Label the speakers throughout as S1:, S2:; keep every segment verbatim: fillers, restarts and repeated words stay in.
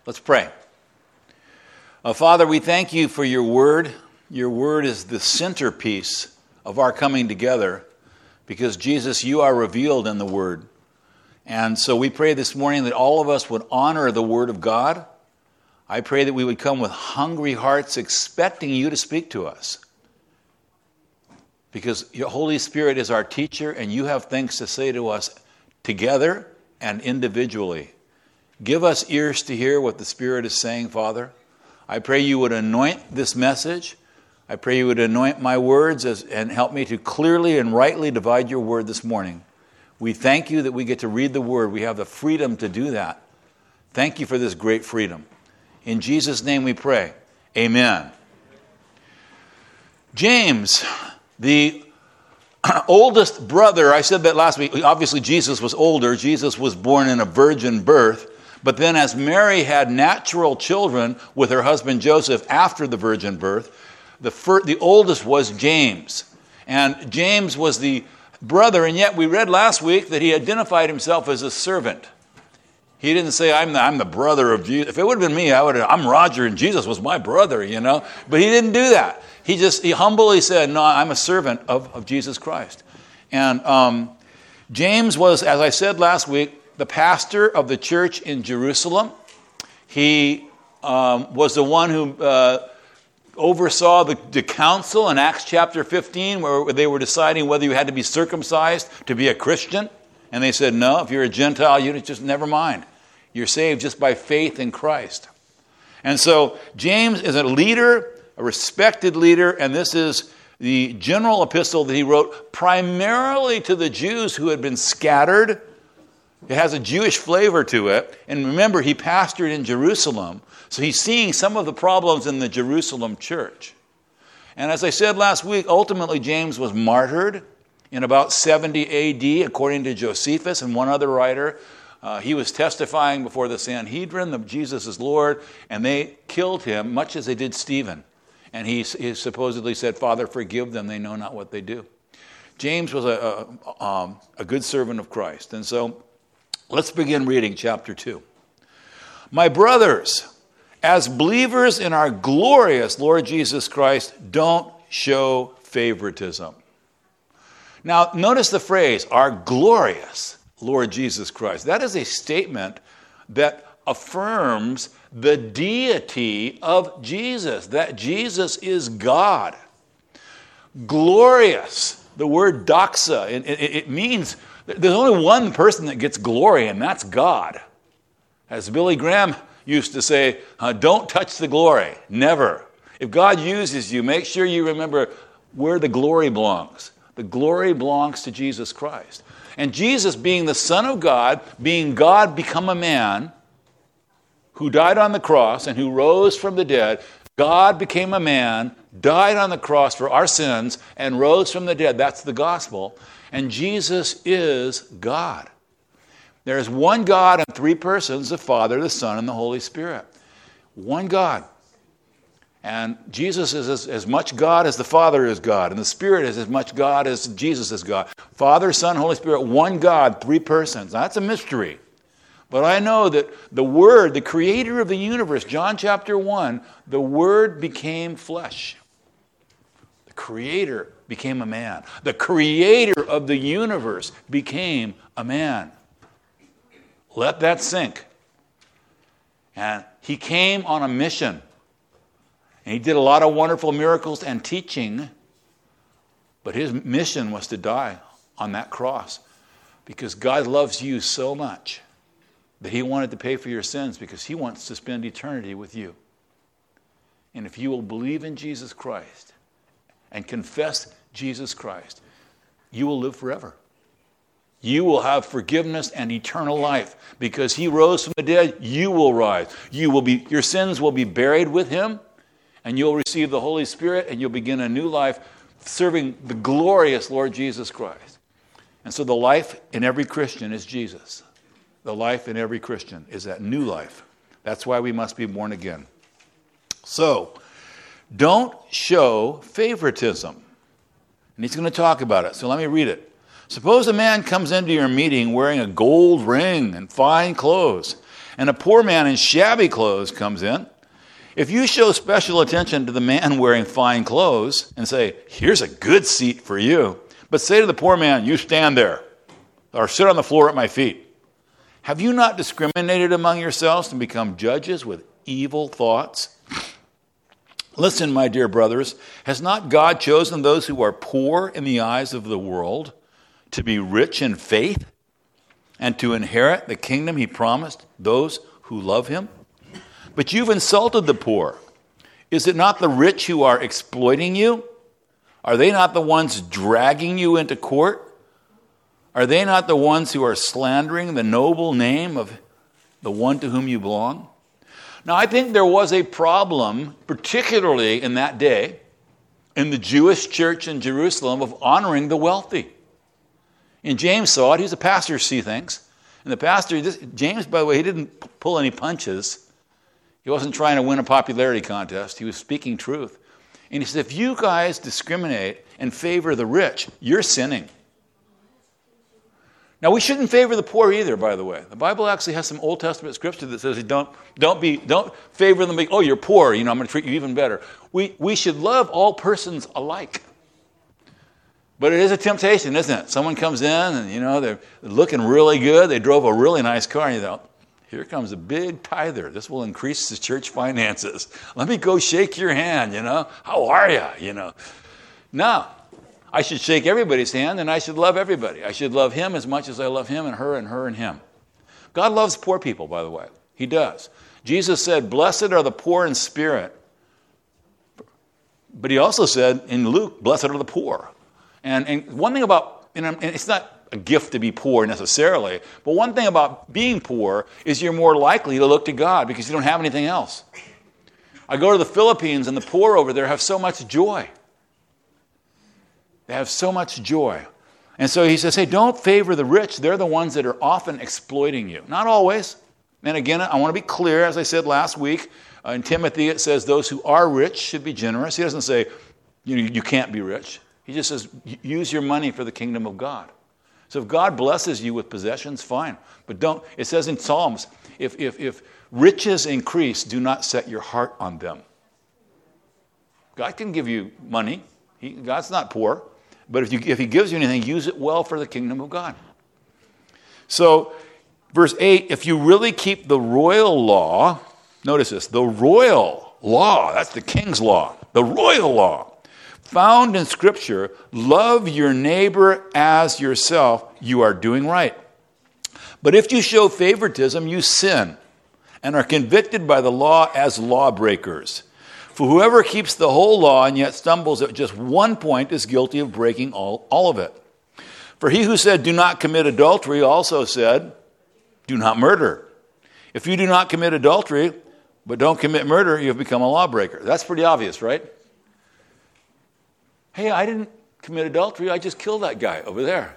S1: Let's pray. Uh, Father, we thank you for your word. Your word is the centerpiece of our coming together because, Jesus, you are revealed in the word. And so we pray this morning that all of us would honor the word of God. I pray that we would come with hungry hearts expecting you to speak to us. Because your Holy Spirit is our teacher and you have things to say to us together and individually. Give us ears to hear what the Spirit is saying, Father. I pray you would anoint this message. I pray you would anoint my words as, and help me to clearly and rightly divide your word this morning. We thank you that we get to read the word. We have the freedom to do that. Thank you for this great freedom. In Jesus' name we pray. Amen. James, the oldest brother, I said that last week. Obviously, Jesus was older. Jesus was born in a virgin birth. But then as Mary had natural children with her husband Joseph after the virgin birth, the, first, the oldest was James. And James was the brother, and yet we read last week that he identified himself as a servant. He didn't say, I'm the, I'm the brother of Jesus. If it would have been me, I would have, I'm Roger and Jesus was my brother, you know. But he didn't do that. He just, he humbly said, no, I'm a servant of, of Jesus Christ. And um, James was, as I said last week, the pastor of the church in Jerusalem. He um, was the one who uh, oversaw the, the council in Acts chapter fifteen, where they were deciding whether you had to be circumcised to be a Christian. And they said, no, if you're a Gentile, you just never mind. You're saved just by faith in Christ. And so James is a leader, a respected leader, and this is the general epistle that he wrote primarily to the Jews who had been scattered. It has a Jewish flavor to it. And remember, he pastored in Jerusalem. So he's seeing some of the problems in the Jerusalem church. And as I said last week, ultimately James was martyred in about seventy A D, according to Josephus and one other writer. Uh, he was testifying before the Sanhedrin that Jesus is Lord, and they killed him, much as they did Stephen. And he, he supposedly said, Father, forgive them, they know not what they do. James was a, a, um, a good servant of Christ. And so let's begin reading chapter two. My brothers, as believers in our glorious Lord Jesus Christ, don't show favoritism. Now, notice the phrase, our glorious Lord Jesus Christ. That is a statement that affirms the deity of Jesus, that Jesus is God. Glorious, the word doxa, it, it, it means there's only one person that gets glory, and that's God. As Billy Graham used to say, uh, don't touch the glory, never. If God uses you, make sure you remember where the glory belongs. The glory belongs to Jesus Christ. And Jesus, being the Son of God, being God become a man, who died on the cross and who rose from the dead, God became a man, died on the cross for our sins, and rose from the dead. That's the gospel. And Jesus is God. There is one God and three persons, the Father, the Son, and the Holy Spirit. One God. And Jesus is as, as much God as the Father is God. And the Spirit is as much God as Jesus is God. Father, Son, Holy Spirit, one God, three persons. Now, that's a mystery. But I know that the Word, the creator of the universe, John chapter one, the Word became flesh. The creator became a man. The creator of the universe became a man. Let that sink. And he came on a mission. And he did a lot of wonderful miracles and teaching. But his mission was to die on that cross. Because God loves you so much that he wanted to pay for your sins because he wants to spend eternity with you. And if you will believe in Jesus Christ and confess Jesus Christ, you will live forever. You will have forgiveness and eternal life. Because he rose from the dead, you will rise. You will be, your sins will be buried with him, and you'll receive the Holy Spirit, and you'll begin a new life serving the glorious Lord Jesus Christ. And so the life in every Christian is Jesus. The life in every Christian is that new life. That's why we must be born again. So, don't show favoritism. And he's going to talk about it. So let me read it. Suppose a man comes into your meeting wearing a gold ring and fine clothes, and a poor man in shabby clothes comes in, if you show special attention to the man wearing fine clothes and say, here's a good seat for you, but say to the poor man, you stand there, or sit on the floor at my feet, have you not discriminated among yourselves and become judges with evil thoughts? Listen, my dear brothers, has not God chosen those who are poor in the eyes of the world to be rich in faith and to inherit the kingdom he promised those who love him? But you've insulted the poor. Is it not the rich who are exploiting you? Are they not the ones dragging you into court? Are they not the ones who are slandering the noble name of the one to whom you belong? Now, I think there was a problem, particularly in that day, in the Jewish church in Jerusalem of honoring the wealthy. And James saw it. He's a pastor, see things. And the pastor, this, James, by the way, he didn't pull any punches. He wasn't trying to win a popularity contest. He was speaking truth. And he said, if you guys discriminate and favor the rich, you're sinning. Now, we shouldn't favor the poor either, by the way. The Bible actually has some Old Testament scripture that says, don't, don't, be, don't favor them. Oh, you're poor, you know, I'm going to treat you even better. We, we should love all persons alike. But it is a temptation, isn't it? Someone comes in and, you know, they're looking really good. They drove a really nice car, and you thought, here comes a big tither. This will increase the church finances. Let me go shake your hand, you know. How are you, you know? No. I should shake everybody's hand, and I should love everybody. I should love him as much as I love him and her and her and him. God loves poor people, by the way. He does. Jesus said, blessed are the poor in spirit. But he also said in Luke, blessed are the poor. And, and one thing about, you know, and it's not a gift to be poor necessarily, but one thing about being poor is you're more likely to look to God because you don't have anything else. I go to the Philippines, and the poor over there have so much joy. They have so much joy. And so he says, hey, don't favor the rich. They're the ones that are often exploiting you. Not always. And again, I want to be clear, as I said last week, uh, in Timothy it says those who are rich should be generous. He doesn't say, you know, you can't be rich. He just says, use your money for the kingdom of God. So if God blesses you with possessions, fine. But don't, it says in Psalms, if, if, if riches increase, do not set your heart on them. God can give you money. He, God's not poor. But if, you, if he gives you anything, use it well for the kingdom of God. So, verse eight, if you really keep the royal law, notice this, the royal law, that's the king's law, the royal law, found in Scripture, love your neighbor as yourself, you are doing right. But if you show favoritism, you sin and are convicted by the law as lawbreakers. For whoever keeps the whole law and yet stumbles at just one point is guilty of breaking all, all of it. For he who said, do not commit adultery, also said, do not murder. If you do not commit adultery, but don't commit murder, you have become a lawbreaker. That's pretty obvious, right? Hey, I didn't commit adultery. I just killed that guy over there.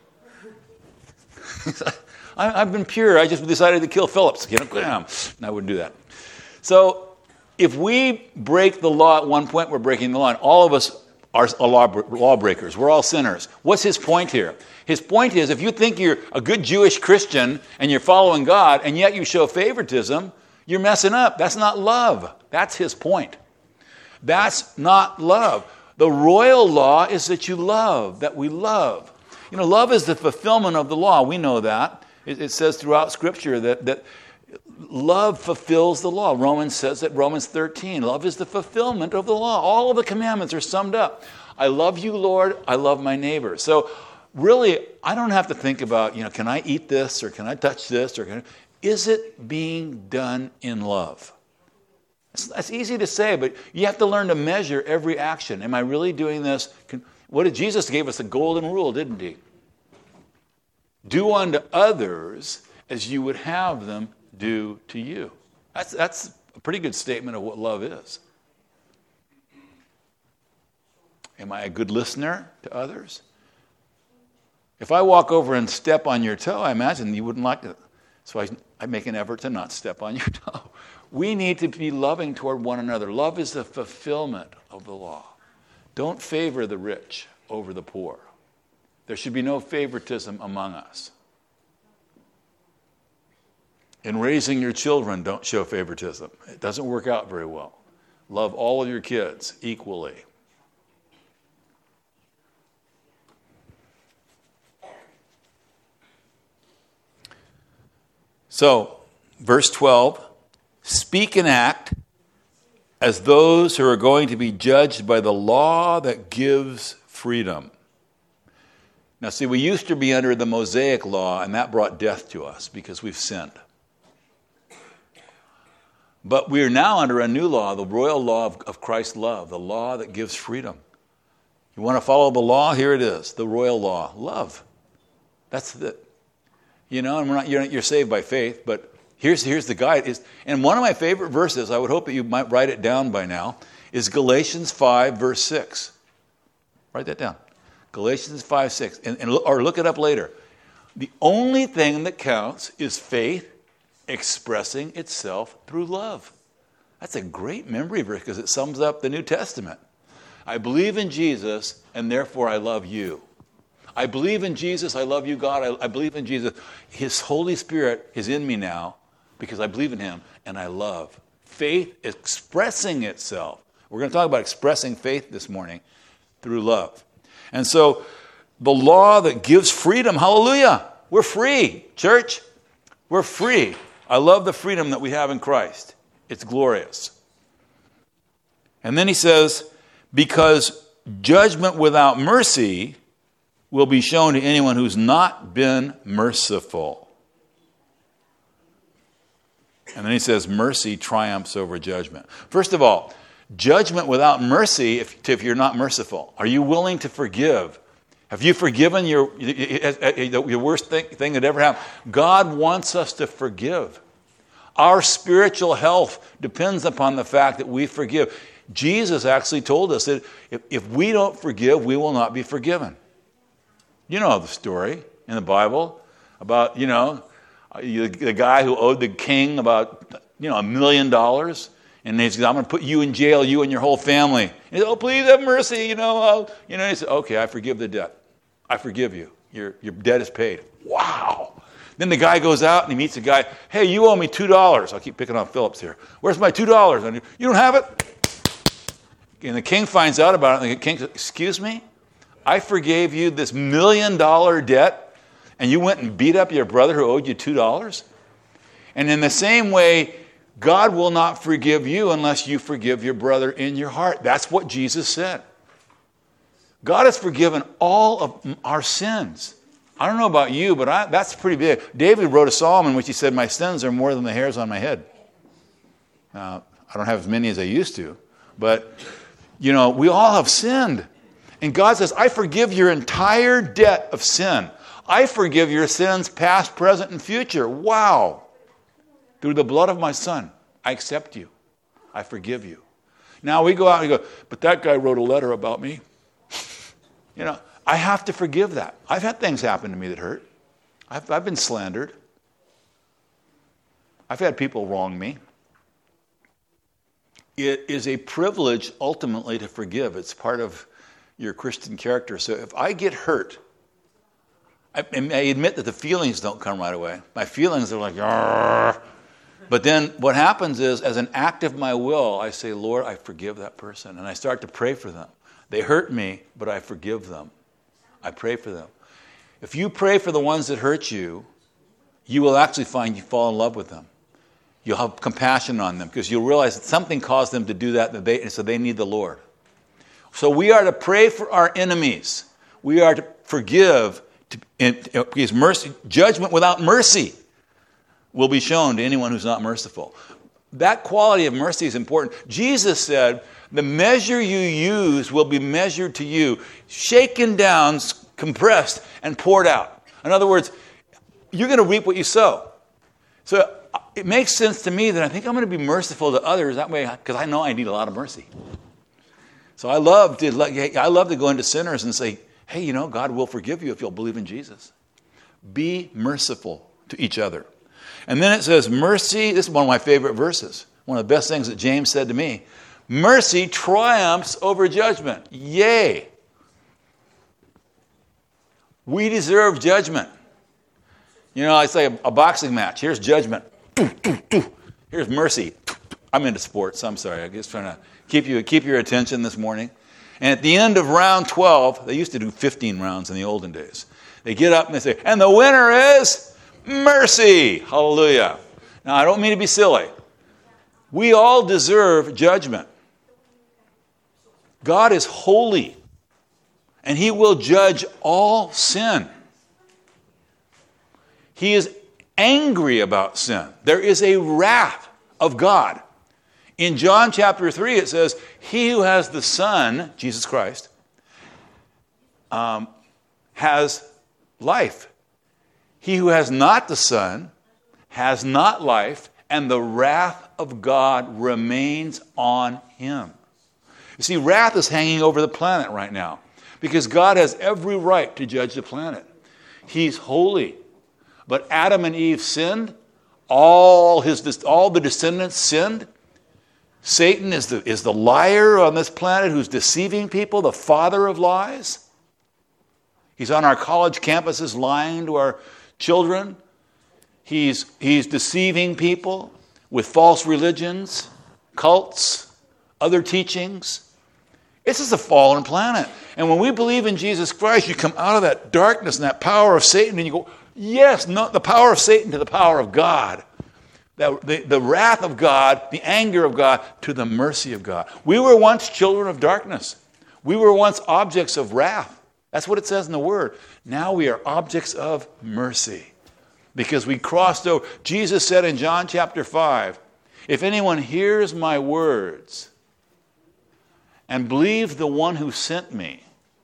S1: I've been pure. I just decided to kill Phillips. You know, bam. I wouldn't do that. So, if we break the law at one point, we're breaking the law. And all of us are lawbreakers. We're all sinners. What's his point here? His point is, if you think you're a good Jewish Christian and you're following God, and yet you show favoritism, you're messing up. That's not love. That's his point. That's not love. The royal law is that you love, that we love. You know, love is the fulfillment of the law. We know that. It, it says throughout Scripture that, that love fulfills the law. Romans says that, Romans thirteen, love is the fulfillment of the law. All of the commandments are summed up. I love you, Lord. I love my neighbor. So really, I don't have to think about, you know, can I eat this or can I touch this? Or can I, is it being done in love? That's easy to say, but you have to learn to measure every action. Am I really doing this? Can, what did Jesus gave us a golden rule, didn't he? Do unto others as you would have them do to you. That's, that's a pretty good statement of what love is. Am I a good listener to others? If I walk over and step on your toe, I imagine you wouldn't like it. So I, I make an effort to not step on your toe. We need to be loving toward one another. Love is the fulfillment of the law. Don't favor the rich over the poor. There should be no favoritism among us. In raising your children, don't show favoritism. It doesn't work out very well. Love all of your kids equally. So, verse twelve, speak and act as those who are going to be judged by the law that gives freedom. Now, see, we used to be under the Mosaic law, and that brought death to us because we've sinned. But we are now under a new law, the royal law of, of Christ's love, the law that gives freedom. You want to follow the law? Here it is, the royal law, love. That's the, you know, and we're not, you're, you're saved by faith, but here's, here's the guide. Is, and one of my favorite verses, I would hope that you might write it down by now, is Galatians five, verse six. Write that down. Galatians five, six, and, and, or look it up later. The only thing that counts is faith expressing itself through love. That's a great memory verse because it sums up the New Testament. I believe in Jesus, and therefore I love you. I believe in Jesus, I love you, God. I, I believe in Jesus. His Holy Spirit is in me now because I believe in him, and I love. Faith expressing itself. We're going to talk about expressing faith this morning through love. And so the law that gives freedom, hallelujah, we're free, church. We're free. I love the freedom that we have in Christ. It's glorious. And then he says, because judgment without mercy will be shown to anyone who's not been merciful. And then he says, mercy triumphs over judgment. First of all, judgment without mercy if, if you're not merciful. Are you willing to forgive? Have you forgiven your, your worst thing, thing that ever happened? God wants us to forgive. Our spiritual health depends upon the fact that we forgive. Jesus actually told us that if, if we don't forgive, we will not be forgiven. You know the story in the Bible about, you know, the guy who owed the king about, you know, a million dollars. And he said, I'm going to put you in jail, you and your whole family. And he said, oh, please have mercy, you know. I'll, you know, he said, okay, I forgive the debt. I forgive you. Your, your debt is paid. Wow. Then the guy goes out and he meets a guy. Hey, you owe me two dollars. I'll keep picking on Phillips here. Where's my two dollars? And you don't have it? And the king finds out about it. And the king says, excuse me? I forgave you this million dollar debt, and you went and beat up your brother who owed you two dollars? And in the same way, God will not forgive you unless you forgive your brother in your heart. That's what Jesus said. God has forgiven all of our sins. I don't know about you, but I, that's pretty big. David wrote a psalm in which he said, my sins are more than the hairs on my head. Now, I don't have as many as I used to, but, you know, we all have sinned. And God says, I forgive your entire debt of sin. I forgive your sins past, present, and future. Wow. Through the blood of my son, I accept you. I forgive you. Now we go out and go, but that guy wrote a letter about me. You know, I have to forgive that. I've had things happen to me that hurt. I've, I've been slandered. I've had people wrong me. It is a privilege ultimately to forgive. It's part of your Christian character. So if I get hurt, I, I admit that the feelings don't come right away. My feelings are like, argh. But then what happens is, as an act of my will, I say, Lord, I forgive that person. And I start to pray for them. They hurt me, but I forgive them. I pray for them. If you pray for the ones that hurt you, you will actually find you fall in love with them. You'll have compassion on them because you'll realize that something caused them to do that, and they, so they need the Lord. So we are to pray for our enemies. We are to forgive, to, and, because mercy, judgment without mercy will be shown to anyone who's not merciful. That quality of mercy is important. Jesus said, the measure you use will be measured to you, shaken down, compressed, and poured out. In other words, you're going to reap what you sow. So it makes sense to me that I think I'm going to be merciful to others that way because I know I need a lot of mercy. So I love to I love to go into sinners and say, hey, you know, God will forgive you if you'll believe in Jesus. Be merciful to each other. And then it says, mercy, this is one of my favorite verses. One of the best things that James said to me. Mercy triumphs over judgment. Yay. We deserve judgment. You know, it's like a, a boxing match. Here's judgment. Here's mercy. I'm into sports. I'm sorry. I'm just trying to keep you keep your attention this morning. And at the end of round twelve, they used to do fifteen rounds in the olden days. They get up and they say, and the winner is mercy. Hallelujah. Now, I don't mean to be silly. We all deserve judgment. God is holy, and he will judge all sin. He is angry about sin. There is a wrath of God. In John chapter three, it says, he who has the Son, Jesus Christ, um, has life. He who has not the Son has not life, and the wrath of God remains on him. You see, wrath is hanging over the planet right now because God has every right to judge the planet. He's holy. But Adam and Eve sinned. All his, all the descendants sinned. Satan is the, is the liar on this planet who's deceiving people, the father of lies. He's on our college campuses lying to our children. He's, he's deceiving people with false religions, cults, other teachings. This is a fallen planet. And when we believe in Jesus Christ, you come out of that darkness and that power of Satan and you go, yes, not the power of Satan to the power of God. The, the, the wrath of God, the anger of God, to the mercy of God. We were once children of darkness. We were once objects of wrath. That's what it says in the Word. Now we are objects of mercy because we crossed over. Jesus said in John chapter five, if anyone hears my words and believes the one who sent me,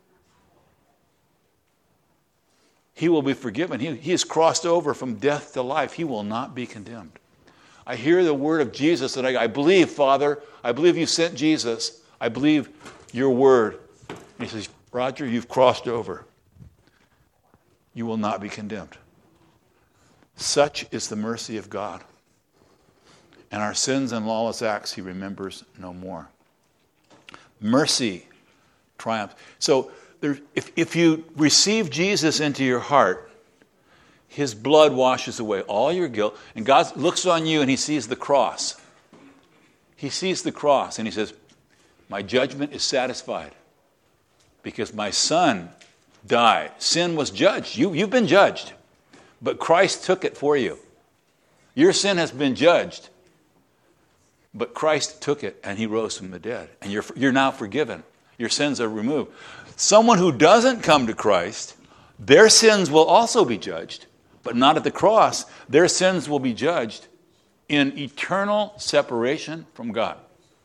S1: he will be forgiven. He, he has crossed over from death to life. He will not be condemned. I hear the word of Jesus and I, I believe, Father, I believe you sent Jesus. I believe your word. And he says, Roger, you've crossed over. You will not be condemned. Such is the mercy of God. And our sins and lawless acts he remembers no more. Mercy triumphs. So there, if, if you receive Jesus into your heart, his blood washes away all your guilt. And God looks on you and he sees the cross. He sees the cross and he says, my judgment is satisfied because my son died. Sin was judged. You, you've been judged. But Christ took it for you. Your sin has been judged. But Christ took it and he rose from the dead. And you're, you're now forgiven. Your sins are removed. Someone who doesn't come to Christ, their sins will also be judged. But not at the cross. Their sins will be judged in eternal separation from God.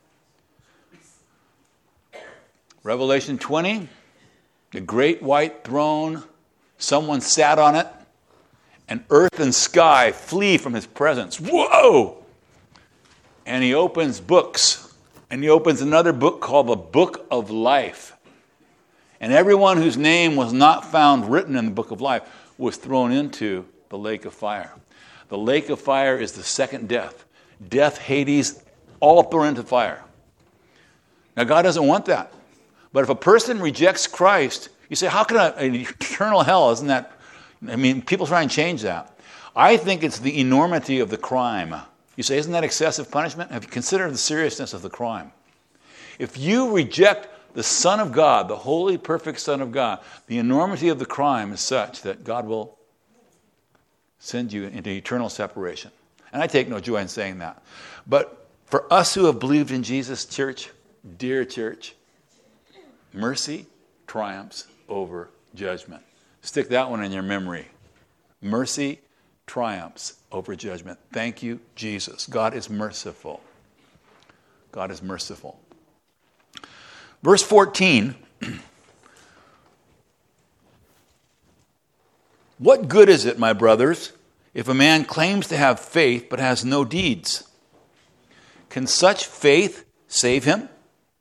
S1: Revelation twenty, the great white throne, someone sat on it, and earth and sky flee from his presence. Whoa! And he opens books, and he opens another book called the Book of Life. And everyone whose name was not found written in the Book of Life was thrown into the lake of fire. The lake of fire is the second death. Death, Hades, all thrown into fire. Now, God doesn't want that. But if a person rejects Christ, you say, how can I, an eternal hell, isn't that, I mean, people try and change that. I think it's the enormity of the crime. You say, isn't that excessive punishment? Have you considered the seriousness of the crime? If you reject the Son of God, the holy, perfect Son of God, the enormity of the crime is such that God will send you into eternal separation. And I take no joy in saying that. But for us who have believed in Jesus, church, dear church, mercy triumphs over judgment. Stick that one in your memory. Mercy triumphs over judgment. Thank you, Jesus. God is merciful. God is merciful. Verse fourteen, what good is it, my brothers, if a man claims to have faith but has no deeds? Can such faith save him?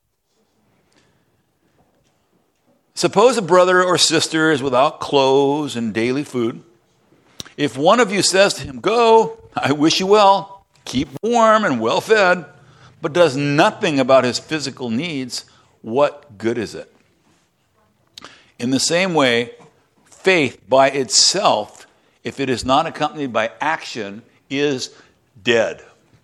S1: Suppose a brother or sister is without clothes and daily food. If one of you says to him, go, I wish you well, keep warm and well fed, but does nothing about his physical needs, what good is it? In the same way, faith by itself, if it is not accompanied by action, is dead.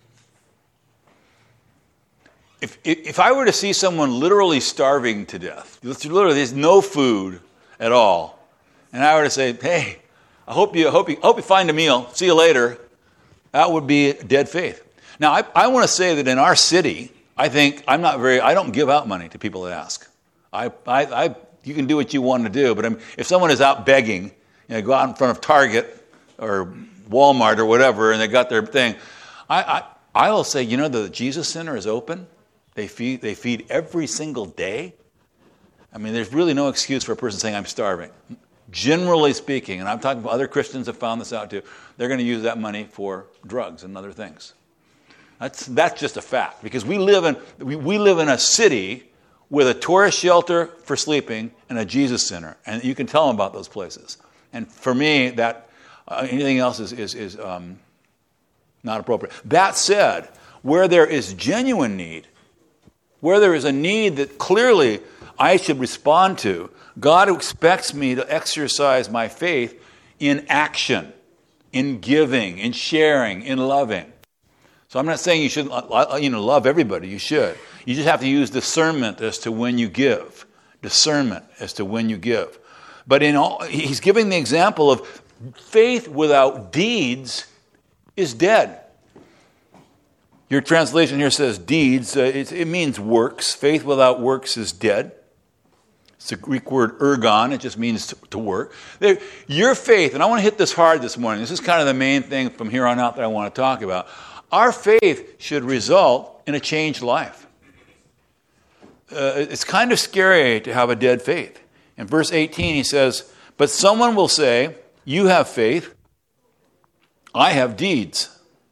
S1: If, if I were to see someone literally starving to death, literally there's no food at all, and I were to say, hey, I hope you, hope you, hope you find a meal, see you later, that would be dead faith. Now, I, I want to say that in our city, I think I'm not very, I don't give out money to people that ask. I, I, I you can do what you want to do, but I'm, if someone is out begging, you know, go out in front of Target or Walmart or whatever, and they got their thing, I, I, I will say, you know, the Jesus Center is open. They feed, they feed every single day. I mean, there's really no excuse for a person saying, I'm starving. Generally speaking, and I'm talking about other Christians have found this out too, they're going to use that money for drugs and other things. That's, that's just a fact, because we live in, we, we live in a city with a tourist shelter for sleeping and a Jesus Center, and you can tell them about those places. And for me, that uh, anything else is, is, is um, not appropriate. That said, where there is genuine need, where there is a need that clearly I should respond to, God expects me to exercise my faith in action, in giving, in sharing, in loving. So I'm not saying you shouldn't you know, love everybody. You should. You just have to use discernment as to when you give. Discernment as to when you give. But in all, he's giving the example of faith without deeds is dead. Your translation here says deeds. Uh, it, it means works. Faith without works is dead. It's the Greek word ergon. It just means to, to work. There, your faith, and I want to hit this hard this morning. This is kind of the main thing from here on out that I want to talk about. Our faith should result in a changed life. Uh, it's kind of scary to have a dead faith. In verse eighteen, he says, but someone will say, you have faith, I have deeds.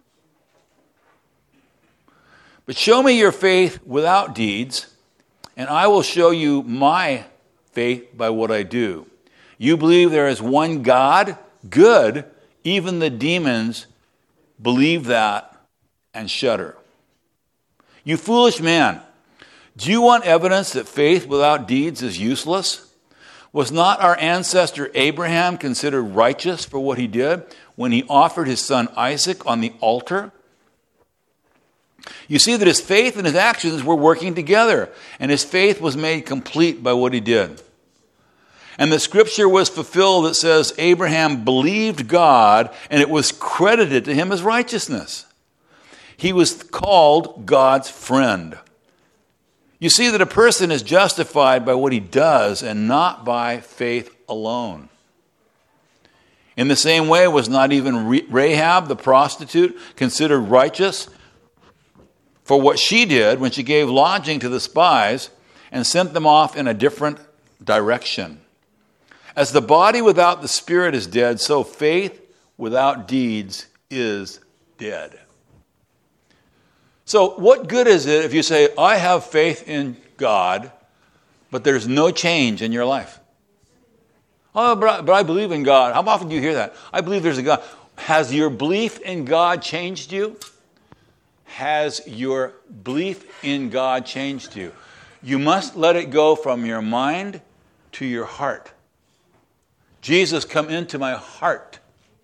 S1: But show me your faith without deeds, and I will show you my faith by what I do. You believe there is one God? Good. Even the demons believe that and shudder. You foolish man, do you want evidence that faith without deeds is useless? Was not our ancestor Abraham considered righteous for what he did when he offered his son Isaac on the altar? You see that his faith and his actions were working together, and his faith was made complete by what he did. And the scripture was fulfilled that says Abraham believed God, and it was credited to him as righteousness. He was called God's friend. You see that a person is justified by what he does and not by faith alone. In the same way, was not even Rahab the prostitute considered righteous for what she did when she gave lodging to the spies and sent them off in a different direction? As the body without the spirit is dead, so faith without deeds is dead. So what good is it if you say, I have faith in God, but there's no change in your life? Oh, but I, but I believe in God. How often do you hear that? I believe there's a God. Has your belief in God changed you? Has your belief in God changed you? You must let it go from your mind to your heart. Jesus, come into my heart.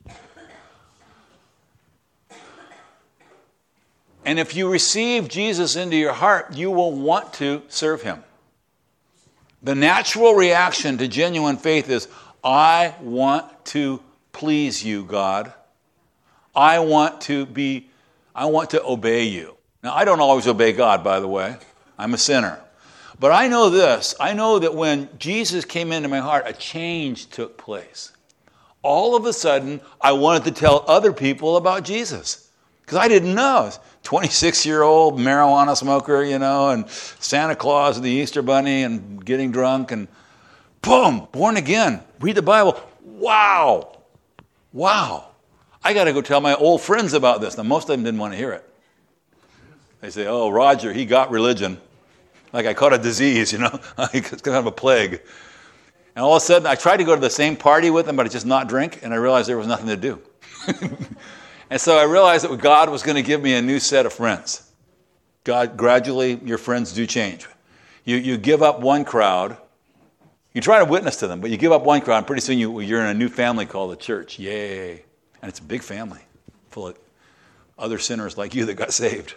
S1: And if you receive Jesus into your heart, you will want to serve him. The natural reaction to genuine faith is, I want to please you, God. I want to be, I want to obey you. Now, I don't always obey God, by the way. I'm a sinner. But I know this. I know that when Jesus came into my heart, a change took place. All of a sudden, I wanted to tell other people about Jesus. Because I didn't know. twenty-six-year-old marijuana smoker, you know, and Santa Claus and the Easter Bunny and getting drunk and boom, born again. Read the Bible. Wow. Wow. I got to go tell my old friends about this. Now, most of them didn't want to hear it. They say, oh, Roger, he got religion. Like I caught a disease, you know. It's kind of a plague. And all of a sudden, I tried to go to the same party with them, but I just not drink, and I realized there was nothing to do. And so I realized that God was going to give me a new set of friends. God, gradually, your friends do change. You you give up one crowd. You try to witness to them, but you give up one crowd, and pretty soon you, you're in a new family called the church. Yay. And it's a big family, full of other sinners like you that got saved,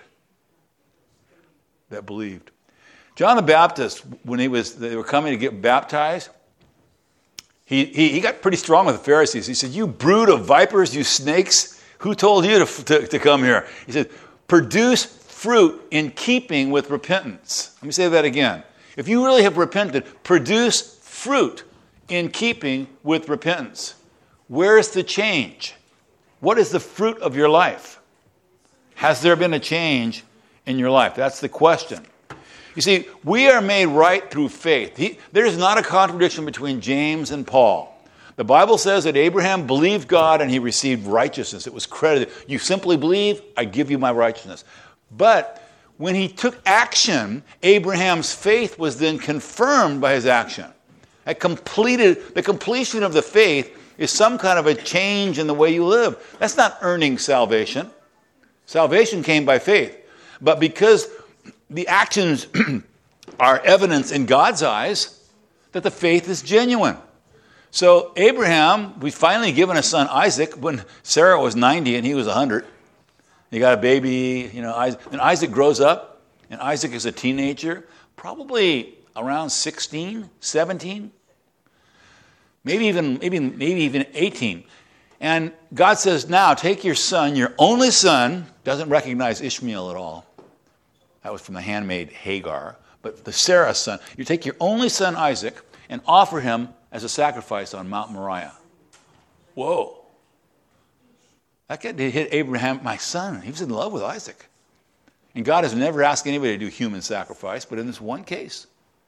S1: that believed. John the Baptist, when he was, they were coming to get baptized, he, he, he got pretty strong with the Pharisees. He said, you brood of vipers, you snakes, who told you to, to, to come here? He said, produce fruit in keeping with repentance. Let me say that again. If you really have repented, produce fruit in keeping with repentance. Where is the change? What is the fruit of your life? Has there been a change in your life? That's the question. You see, we are made right through faith. He, there's not a contradiction between James and Paul. The Bible says that Abraham believed God and he received righteousness. It was credited. You simply believe, I give you my righteousness. But when he took action, Abraham's faith was then confirmed by his action. That completed, the completion of the faith is some kind of a change in the way you live. That's not earning salvation. Salvation came by faith. But because the actions are evidence in God's eyes that the faith is genuine. So Abraham, we finally given a son Isaac when Sarah was ninety and he was one hundred. He got a baby, you know, Isaac. And Isaac grows up, and Isaac is a teenager, probably around sixteen, seventeen, maybe even, maybe, maybe even eighteen. And God says, now take your son, your only son, doesn't recognize Ishmael at all. That was from the handmaid Hagar. But the Sarah's son, you take your only son Isaac and offer him as a sacrifice on Mount Moriah. Whoa. That guy hit Abraham, my son. He was in love with Isaac. And God has never asked anybody to do human sacrifice, but in this one case.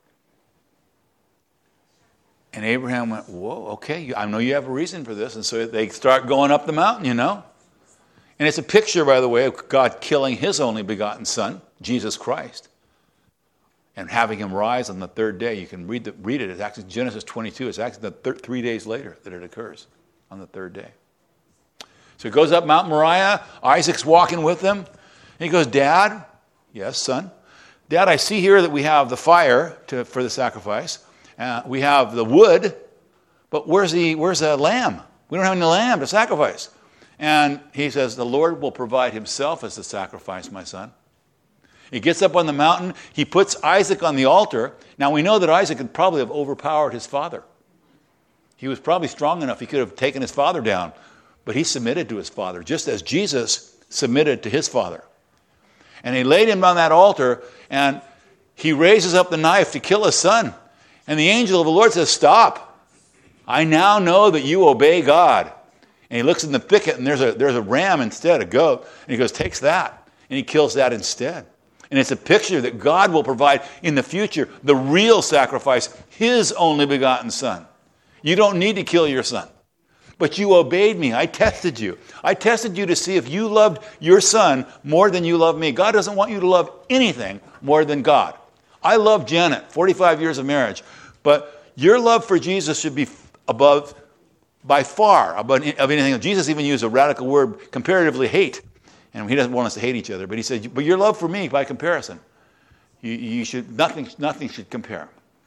S1: And Abraham went, whoa, okay, I know you have a reason for this. And so they start going up the mountain, you know. And it's a picture, by the way, of God killing his only begotten son, Jesus Christ, and having him rise on the third day. You can read, the, read it. It's actually Genesis twenty-two. It's actually the thir- three days later that it occurs, on the third day. So he goes up Mount Moriah. Isaac's walking with them. And he goes, Dad, yes, son. Dad, I see here that we have the fire to, for the sacrifice. Uh, we have the wood, but where's the where's the lamb? We don't have any lamb to sacrifice. And he says, the Lord will provide himself as the sacrifice, my son. He gets up on the mountain. He puts Isaac on the altar. Now, we know that Isaac could probably have overpowered his father. He was probably strong enough. He could have taken his father down. But he submitted to his father, just as Jesus submitted to his father. And he laid him on that altar, and he raises up the knife to kill his son. And the angel of the Lord says, stop. I now know that you obey God. And he looks in the thicket, and there's a, there's a ram instead, a goat. And he goes, takes that. And he kills that instead. And it's a picture that God will provide in the future the real sacrifice, his only begotten son. You don't need to kill your son. But you obeyed me. I tested you. I tested you to see if you loved your son more than you love me. God doesn't want you to love anything more than God. I love Janet, forty-five years of marriage. But your love for Jesus should be above, by far, above of anything. Jesus even used a radical word, comparatively hate. And he doesn't want us to hate each other. But he said, but your love for me, by comparison, you, you should nothing, nothing should compare.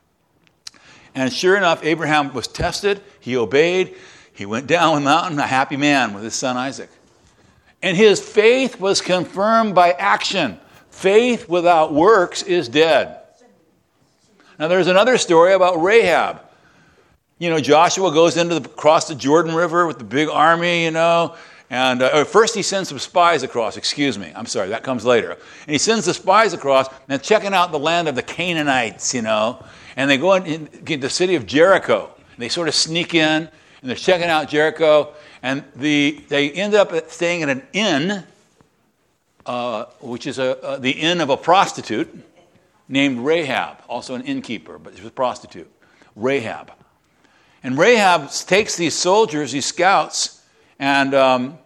S1: And sure enough, Abraham was tested. He obeyed. He went down the mountain, a happy man with his son Isaac. And his faith was confirmed by action. Faith without works is dead. Now there's another story about Rahab. You know, Joshua goes into the, across the Jordan River with the big army, you know. And uh, first he sends some spies across. Excuse me. I'm sorry. That comes later. And he sends the spies across and checking out the land of the Canaanites, you know. And they go in, in the city of Jericho. They sort of sneak in. And they're checking out Jericho, and the they end up staying at an inn, uh, which is a, uh, the inn of a prostitute named Rahab, also an innkeeper, but she's a prostitute, Rahab. And Rahab takes these soldiers, these scouts, and um,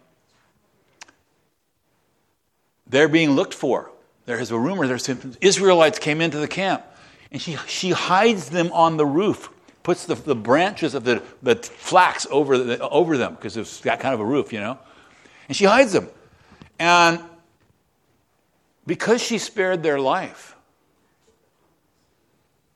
S1: they're being looked for. There is a rumor there's Israelites came into the camp, and she she hides them on the roof. Puts the, the branches of the, the flax over, the, over them because it's got kind of a roof, you know. And she hides them. And because she spared their life,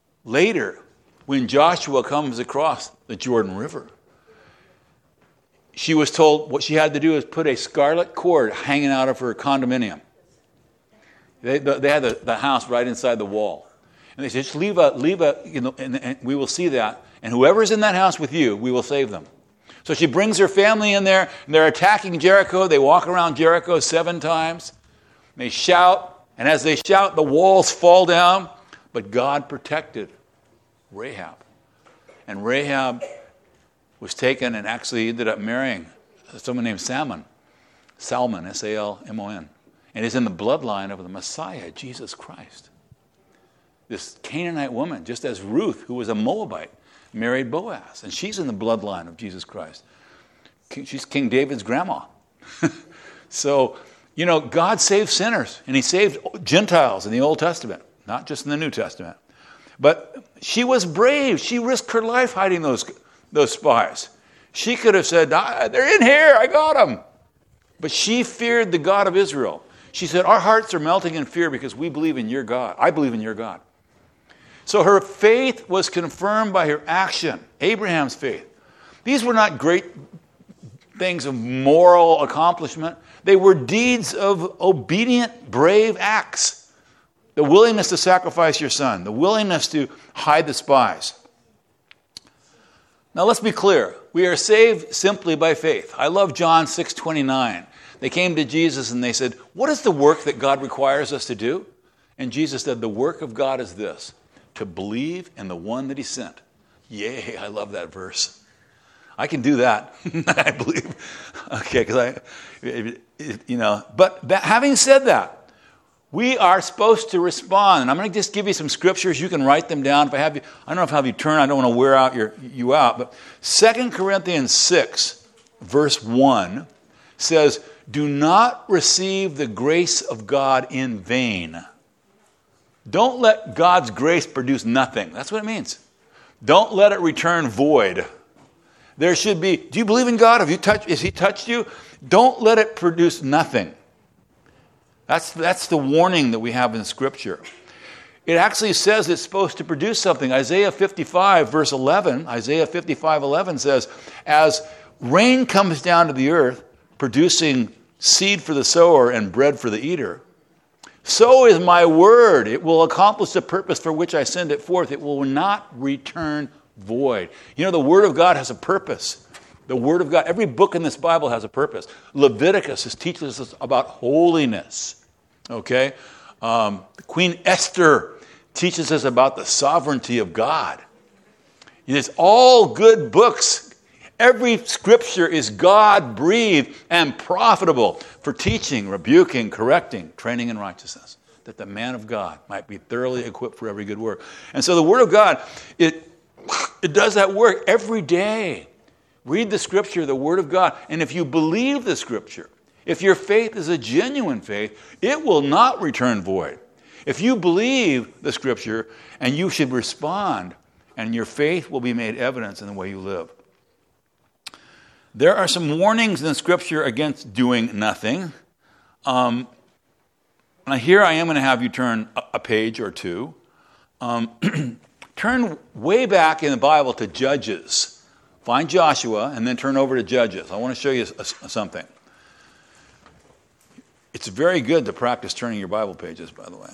S1: later, when Joshua comes across the Jordan River, she was told what she had to do is put a scarlet cord hanging out of her condominium. They, they had the, the house right inside the wall. And they said, just leave a, leave a, you know, and, and we will see that. And whoever's in that house with you, we will save them. So she brings her family in there, and they're attacking Jericho. They walk around Jericho seven times. They shout, and as they shout, the walls fall down. But God protected Rahab. And Rahab was taken and actually ended up marrying someone named Salmon. Salmon, S A L M O N. And is in the bloodline of the Messiah, Jesus Christ. This Canaanite woman, just as Ruth, who was a Moabite, married Boaz. And she's in the bloodline of Jesus Christ. She's King David's grandma. So, you know, God saved sinners. And he saved Gentiles in the Old Testament, not just in the New Testament. But she was brave. She risked her life hiding those, those spies. She could have said, ah, they're in here, I got them. But she feared the God of Israel. She said, our hearts are melting in fear because we believe in your God. I believe in your God. So her faith was confirmed by her action, Abraham's faith. These were not great things of moral accomplishment. They were deeds of obedient, brave acts. The willingness to sacrifice your son, the willingness to hide the spies. Now let's be clear. We are saved simply by faith. I love John six twenty-nine. They came to Jesus and they said, what is the work that God requires us to do? And Jesus said, the work of God is this, to believe in the one that he sent. Yay, I love that verse. I can do that. I believe. Okay, because I, it, it, you know, but that, having said that, we are supposed to respond. And I'm going to just give you some scriptures. You can write them down. If I have you, I don't know if I have you turn. I don't want to wear out your you out. But Second Corinthians six, verse one, says, do not receive the grace of God in vain. Don't let God's grace produce nothing. That's what it means. Don't let it return void. There should be, do you believe in God? Have you touched, has he touched you? Don't let it produce nothing. That's, that's the warning that we have in Scripture. It actually says it's supposed to produce something. Isaiah fifty-five, verse eleven, Isaiah fifty-five, eleven says, as rain comes down to the earth, producing seed for the sower and bread for the eater, so is my word. It will accomplish the purpose for which I send it forth. It will not return void. You know, the word of God has a purpose. The word of God, every book in this Bible has a purpose. Leviticus is, teaches us about holiness. Okay? Um, Queen Esther teaches us about the sovereignty of God. It's all good books. Every scripture is God-breathed and profitable for teaching, rebuking, correcting, training in righteousness, that the man of God might be thoroughly equipped for every good work. And so the Word of God, it, it does that work every day. Read the Scripture, the Word of God, and if you believe the Scripture, if your faith is a genuine faith, it will not return void. If you believe the Scripture, and you should respond, and your faith will be made evidence in the way you live. There are some warnings in the Scripture against doing nothing. Um, now here I am going to have you turn a, a page or two. Um, turn way back in the Bible to Judges. Find Joshua and then turn over to Judges. I want to show you a, a, something. It's very good to practice turning your Bible pages, by the way.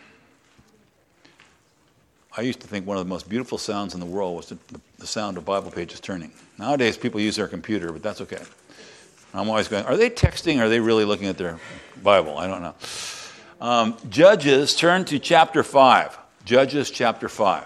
S1: I used to think one of the most beautiful sounds in the world was the, the sound of Bible pages turning. Nowadays, people use their computer, but that's okay. I'm always going, are they texting or are they really looking at their Bible? I don't know. Um, Judges, turn to chapter five. Judges chapter five.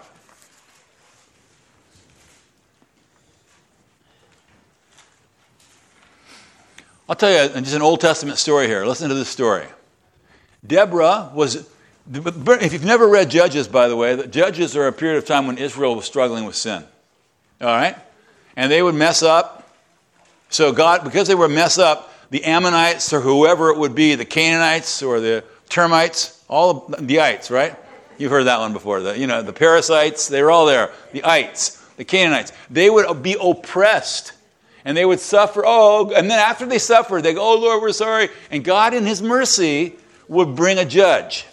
S1: I'll tell you just an Old Testament story here. Listen to this story. Deborah was... If you've never read Judges, by the way, the Judges are a period of time when Israel was struggling with sin. All right? And they would mess up. So God, because they would mess up, the Ammonites or whoever it would be, the Canaanites or the termites, all of the ites, right? You've heard that one before. The, you know, the parasites, they were all there. The ites, the Canaanites. They would be oppressed. And they would suffer. Oh, and then after they suffered, they go, oh, Lord, we're sorry. And God, in his mercy, would bring a judge.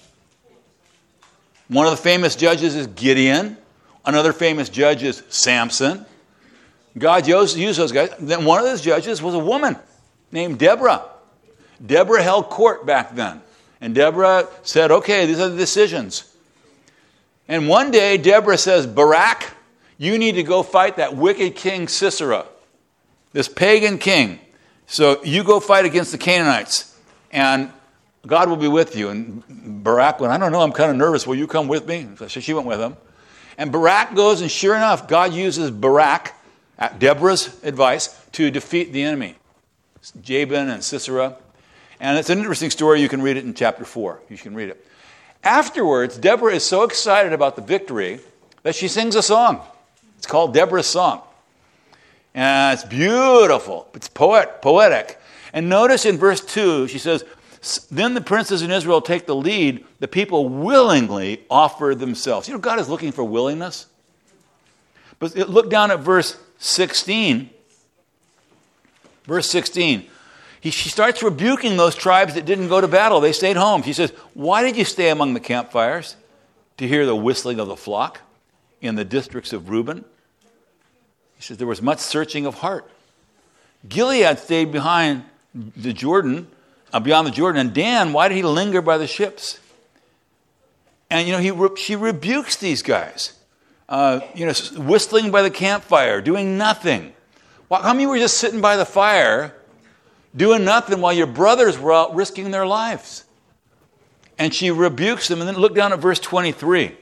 S1: One of the famous judges is Gideon. Another famous judge is Samson. God used those guys. Then one of those judges was a woman named Deborah. Deborah held court back then. And Deborah said, okay, these are the decisions. And one day, Deborah says, Barak, you need to go fight that wicked king Sisera, this pagan king. So you go fight against the Canaanites, and God will be with you. And Barak went, I don't know, I'm kind of nervous. Will you come with me? So she went with him. And Barak goes, and sure enough, God uses Barak, at Deborah's advice, to defeat the enemy, Jabin and Sisera. And it's an interesting story. You can read it in chapter four. You can read it. Afterwards, Deborah is so excited about the victory that she sings a song. It's called Deborah's Song. And it's beautiful. It's poet, poetic. And notice in verse two, she says, then the princes in Israel take the lead. The people willingly offer themselves. You know, God is looking for willingness. But look down at verse sixteen. Verse sixteen. He, she starts rebuking those tribes that didn't go to battle. They stayed home. She says, why did you stay among the campfires to hear the whistling of the flock in the districts of Reuben? He says, there was much searching of heart. Gilead stayed behind the Jordan, uh, beyond the Jordan. And Dan, why did he linger by the ships? And, you know, he re- she rebukes these guys. Uh, you know, whistling by the campfire, doing nothing. Well, how many were just sitting by the fire doing nothing while your brothers were out risking their lives? And she rebukes them. And then look down at verse twenty-three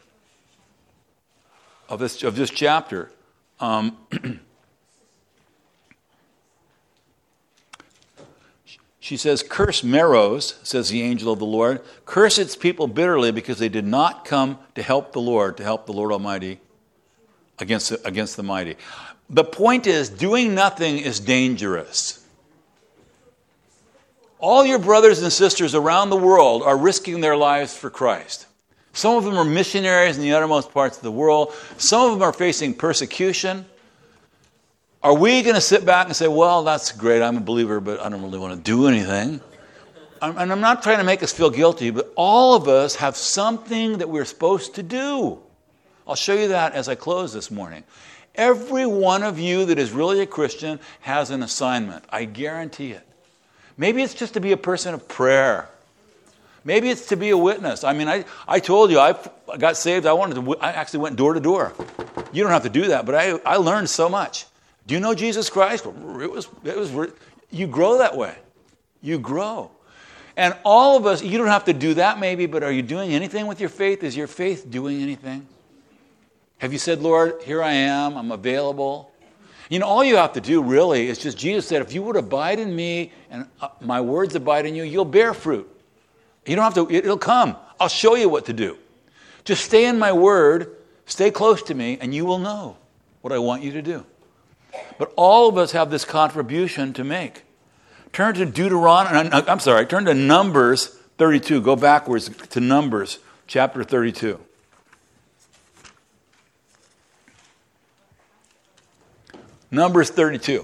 S1: of this, of this chapter. Um, she says, curse Meroz, says the angel of the Lord. Curse its people bitterly because they did not come to help the Lord, to help the Lord Almighty against the, against the mighty. The point is, doing nothing is dangerous. All your brothers and sisters around the world are risking their lives for Christ. Some of them are missionaries in the uttermost parts of the world. Some of them are facing persecution. Are we going to sit back and say, well, that's great, I'm a believer, but I don't really want to do anything? And I'm not trying to make us feel guilty, but all of us have something that we're supposed to do. I'll show you that as I close this morning. Every one of you that is really a Christian has an assignment. I guarantee it. Maybe it's just to be a person of prayer. Maybe it's to be a witness. I mean, I, I told you, I got saved. I wanted to. I actually went door to door. You don't have to do that, but I, I learned so much. Do you know Jesus Christ? It was, it was, you grow that way. You grow. And all of us, you don't have to do that maybe, but are you doing anything with your faith? Is your faith doing anything? Have you said, Lord, here I am, I'm available? You know, all you have to do really is just, Jesus said, if you would abide in me and my words abide in you, you'll bear fruit. You don't have to, it'll come. I'll show you what to do. Just stay in my word, stay close to me, and you will know what I want you to do. But all of us have this contribution to make. Turn to Deuteronomy, I'm sorry, turn to Numbers thirty-two. Go backwards to Numbers chapter thirty-two. Numbers thirty-two.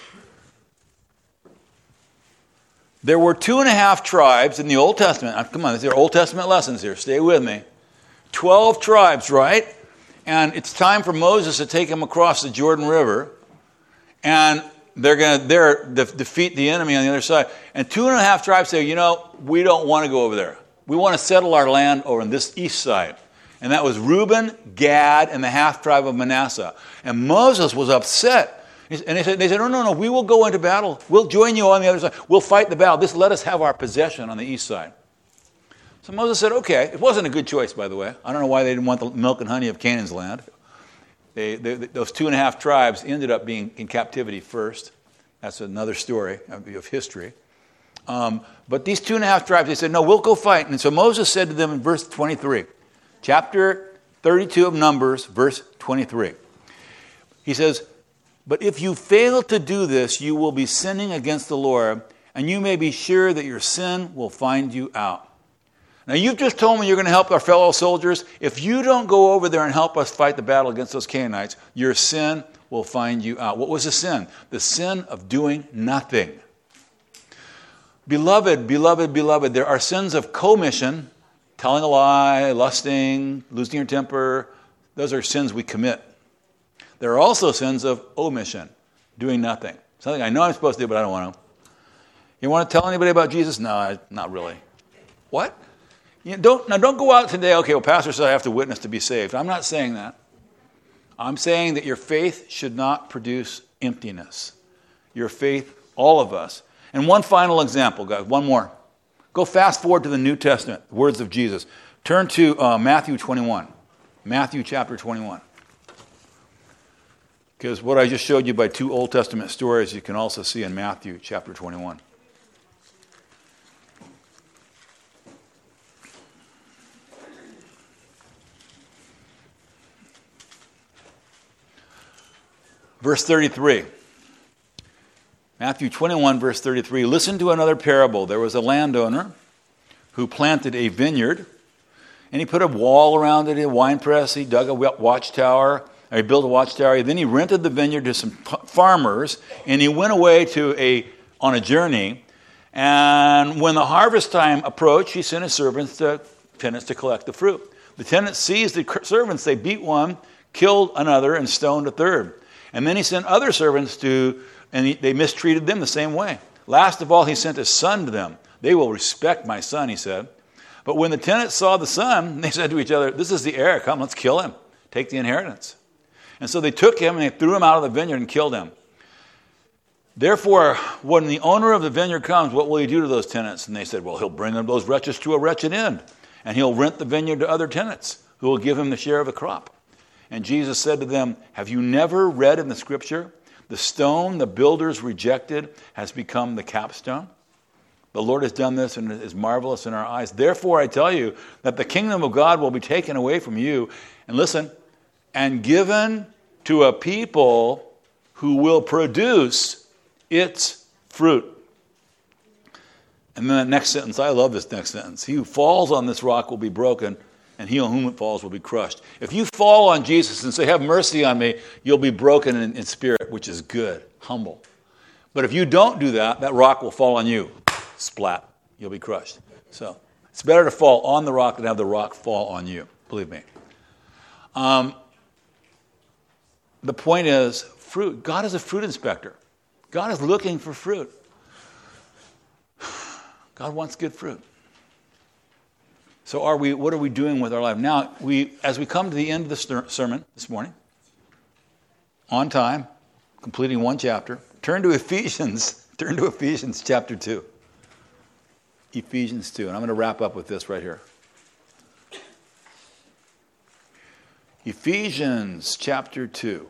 S1: There were two and a half tribes in the Old Testament. Come on, these are Old Testament lessons here. Stay with me. Twelve tribes, right? And it's time for Moses to take them across the Jordan River. And they're going to they're de- defeat the enemy on the other side. And two and a half tribes say, you know, we don't want to go over there. We want to settle our land over on this east side. And that was Reuben, Gad, and the half tribe of Manasseh. And Moses was upset. And they said, they said, no, no, no, we will go into battle. We'll join you on the other side. We'll fight the battle. Just let us have our possession on the east side. So Moses said, okay. It wasn't a good choice, by the way. I don't know why they didn't want the milk and honey of Canaan's land. They, they, those two and a half tribes ended up being in captivity first. That's another story of, of history. Um, but these two and a half tribes, they said, no, we'll go fight. And so Moses said to them in verse twenty-three, chapter thirty-two of Numbers, verse twenty-three. He says, but if you fail to do this, you will be sinning against the Lord, and you may be sure that your sin will find you out. Now, you've just told me you're going to help our fellow soldiers. If you don't go over there and help us fight the battle against those Canaanites, your sin will find you out. What was the sin? The sin of doing nothing. Beloved, beloved, beloved, there are sins of commission, telling a lie, lusting, losing your temper. Those are sins we commit. There are also sins of omission, doing nothing. Something I know I'm supposed to do, but I don't want to. You want to tell anybody about Jesus? No, not really. What? You don't, now don't go out today, okay, well, pastor said I have to witness to be saved. I'm not saying that. I'm saying that your faith should not produce emptiness. Your faith, all of us. And one final example, guys, one more. Go fast forward to the New Testament, words of Jesus. Turn to uh, Matthew twenty-one. Matthew chapter twenty-one. Because what I just showed you by two Old Testament stories, you can also see in Matthew chapter twenty-one. Verse thirty-three. Matthew twenty-one, verse thirty-three. Listen to another parable. There was a landowner who planted a vineyard, and he put a wall around it, a wine press. He dug a watchtower, or he built a watchtower. Then he rented the vineyard to some farmers, and he went away to a on a journey. And when the harvest time approached, he sent his servants to tenants to collect the fruit. The tenants seized the servants. They beat one, killed another, and stoned a third. And then he sent other servants to, and he, they mistreated them the same way. Last of all, he sent his son to them. They will respect my son, he said. But when the tenants saw the son, they said to each other, this is the heir. Come, let's kill him. Take the inheritance. And so they took him and they threw him out of the vineyard and killed him. Therefore, when the owner of the vineyard comes, what will he do to those tenants? And they said, well, he'll bring them, those wretches to a wretched end. And he'll rent the vineyard to other tenants who will give him the share of the crop. And Jesus said to them, have you never read in the scripture, the stone the builders rejected has become the capstone? The Lord has done this and it is marvelous in our eyes. Therefore, I tell you that the kingdom of God will be taken away from you. And listen, and given to a people who will produce its fruit. And then that next sentence, I love this next sentence. He who falls on this rock will be broken, and he on whom it falls will be crushed. If you fall on Jesus and say, have mercy on me, you'll be broken in, in spirit, which is good, humble. But if you don't do that, that rock will fall on you. Splat. You'll be crushed. So it's better to fall on the rock than have the rock fall on you. Believe me. Um, the point is, fruit. God is a fruit inspector. God is looking for fruit. God wants good fruit. So are we? What are we doing with our life? Now, we, as we come to the end of the sermon this morning, on time, completing one chapter, turn to Ephesians, turn to Ephesians chapter two. Ephesians two, and I'm going to wrap up with this right here. Ephesians chapter two.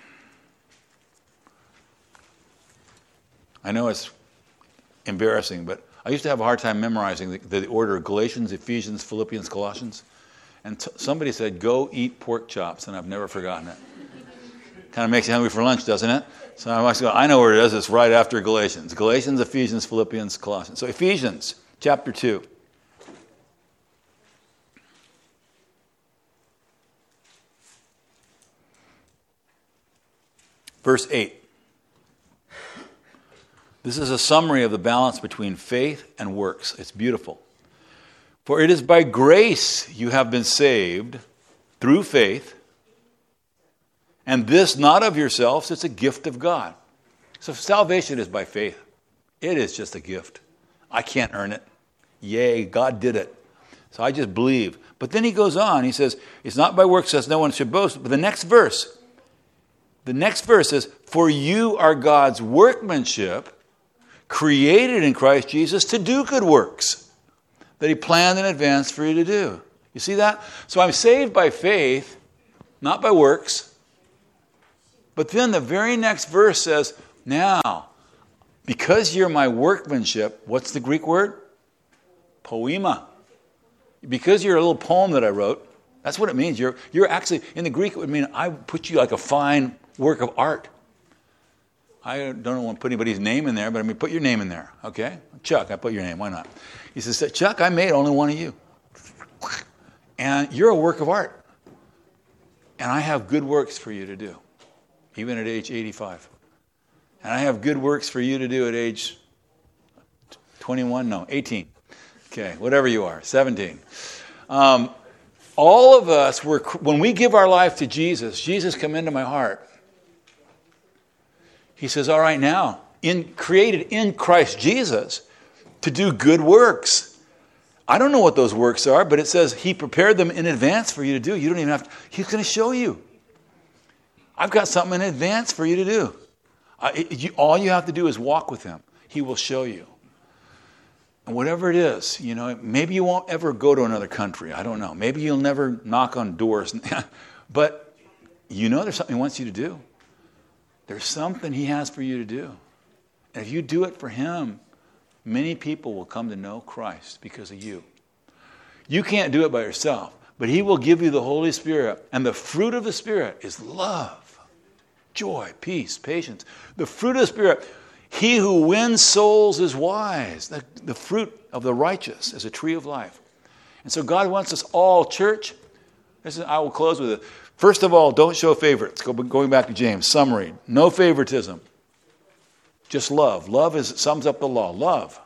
S1: I know it's embarrassing, but I used to have a hard time memorizing the, the order of Galatians, Ephesians, Philippians, Colossians. And t- somebody said, go eat pork chops, and I've never forgotten it. Kind of makes you hungry for lunch, doesn't it? So I must go, I know where it is. It's right after Galatians. Galatians, Ephesians, Philippians, Colossians. So Ephesians chapter two. Verse eight. This is a summary of the balance between faith and works. It's beautiful. For it is by grace you have been saved through faith, and this not of yourselves, it's a gift of God. So salvation is by faith. It is just a gift. I can't earn it. Yay, God did it. So I just believe. But then he goes on, he says, it's not by works, says no one should boast. But the next verse, the next verse says, for you are God's workmanship, created in Christ Jesus to do good works that he planned in advance for you to do. You see that? So I'm saved by faith, not by works. But then the very next verse says, now, because you're my workmanship, what's the Greek word? Poema. Because you're a little poem that I wrote, that's what it means. You're, you're actually, in the Greek, it would mean I put you like a fine work of art. I don't want to put anybody's name in there, but I mean, put your name in there, okay? Chuck, I put your name, why not? He says, Chuck, I made only one of you. And you're a work of art. And I have good works for you to do, even at age eighty-five. And I have good works for you to do at age twenty-one, no, eighteen. Okay, whatever you are, seventeen. Um, all of us, were, when we give our life to Jesus, Jesus, come into my heart. He says, all right, now, in, created in Christ Jesus to do good works. I don't know what those works are, but it says he prepared them in advance for you to do. You don't even have to. He's going to show you. I've got something in advance for you to do. Uh, it, you, all you have to do is walk with him. He will show you. And whatever it is, you know, maybe you won't ever go to another country. I don't know. Maybe you'll never knock on doors. But you know there's something he wants you to do. There's something he has for you to do. And if you do it for him, many people will come to know Christ because of you. You can't do it by yourself, but he will give you the Holy Spirit. And the fruit of the Spirit is love, joy, peace, patience. The fruit of the Spirit, he who wins souls is wise. The, the fruit of the righteous is a tree of life. And so God wants us all, church. This is, I will close with it. First of all, don't show favorites. Go, going back to James, summary. No favoritism. Just love. Love is sums up the law. Love.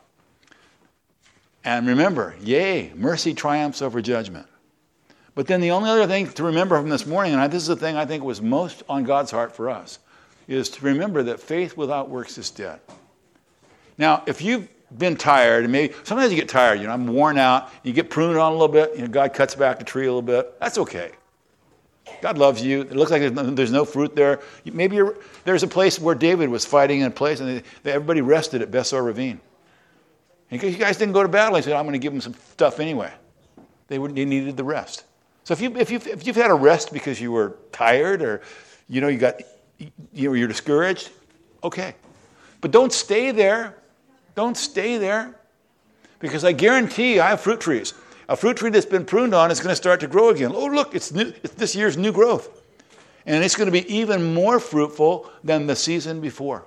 S1: And remember, yea, mercy triumphs over judgment. But then the only other thing to remember from this morning, and this is the thing I think was most on God's heart for us, is to remember that faith without works is dead. Now, if you've been tired, and maybe sometimes you get tired, you know, I'm worn out, you get pruned on a little bit, you know, God cuts back the tree a little bit, that's okay. God loves you. It looks like there's no, there's no fruit there. Maybe you're, there's a place where David was fighting in a place, and they, they, everybody rested at Besor Ravine. And you guys didn't go to battle. He said, I'm going to give them some stuff anyway. They, were, they needed the rest. So if, you, if, you've, if you've had a rest because you were tired or you know you got you know, you're discouraged, okay. But don't stay there. Don't stay there. Because I guarantee you, I have fruit trees. A fruit tree that's been pruned on is going to start to grow again. Oh, look, it's, new, it's this year's new growth. And it's going to be even more fruitful than the season before.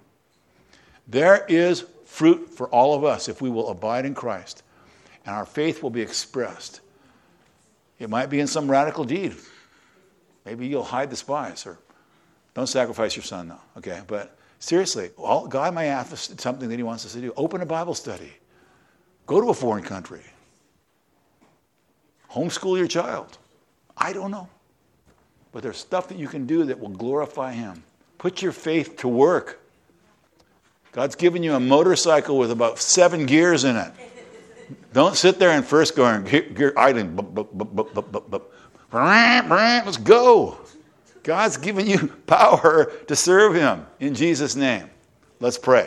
S1: There is fruit for all of us if we will abide in Christ. And our faith will be expressed. It might be in some radical deed. Maybe you'll hide the spies, or don't sacrifice your son, though. Okay, but seriously, all, God may have something that he wants us to do. Open a Bible study. Go to a foreign country. Homeschool your child. I don't know. But there's stuff that you can do that will glorify him. Put your faith to work. God's given you a motorcycle with about seven gears in it. Don't sit there and first go and gear, gear idling. Let's go. God's given you power to serve him in Jesus' name. Let's pray.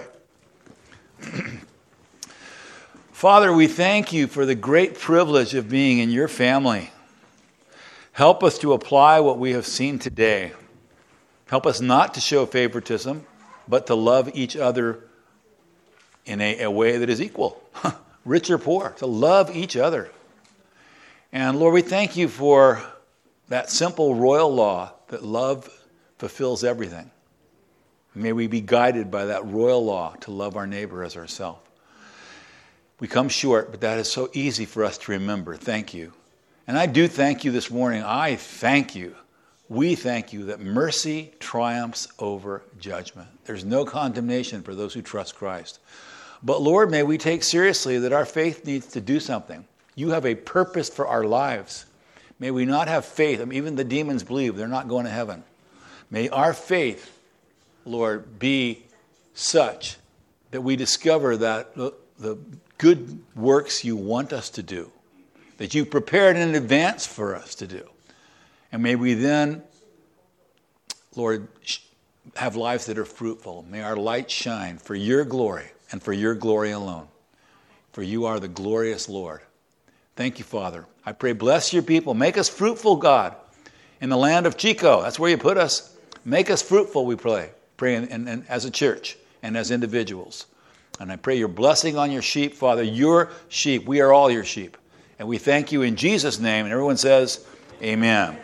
S1: Father, we thank you for the great privilege of being in your family. Help us to apply what we have seen today. Help us not to show favoritism, but to love each other in a, a way that is equal, rich or poor, to love each other. And Lord, we thank you for that simple royal law that love fulfills everything. May we be guided by that royal law to love our neighbor as ourselves. We come short, but that is so easy for us to remember. Thank you. And I do thank you this morning. I thank you. We thank you that mercy triumphs over judgment. There's no condemnation for those who trust Christ. But Lord, may we take seriously that our faith needs to do something. You have a purpose for our lives. May we not have faith. I mean, even the demons believe they're not going to heaven. May our faith, Lord, be such that we discover that the, the good works you want us to do, that you prepared in advance for us to do. And may we then, Lord, have lives that are fruitful. May our light shine for your glory and for your glory alone. For you are the glorious Lord. Thank you, Father. I pray, bless your people. Make us fruitful, God, in the land of Chico. That's where you put us. Make us fruitful, we pray. Pray in, in, in, as a church and as individuals. And I pray your blessing on your sheep, Father, your sheep. We are all your sheep. And we thank you in Jesus' name. And everyone says, amen.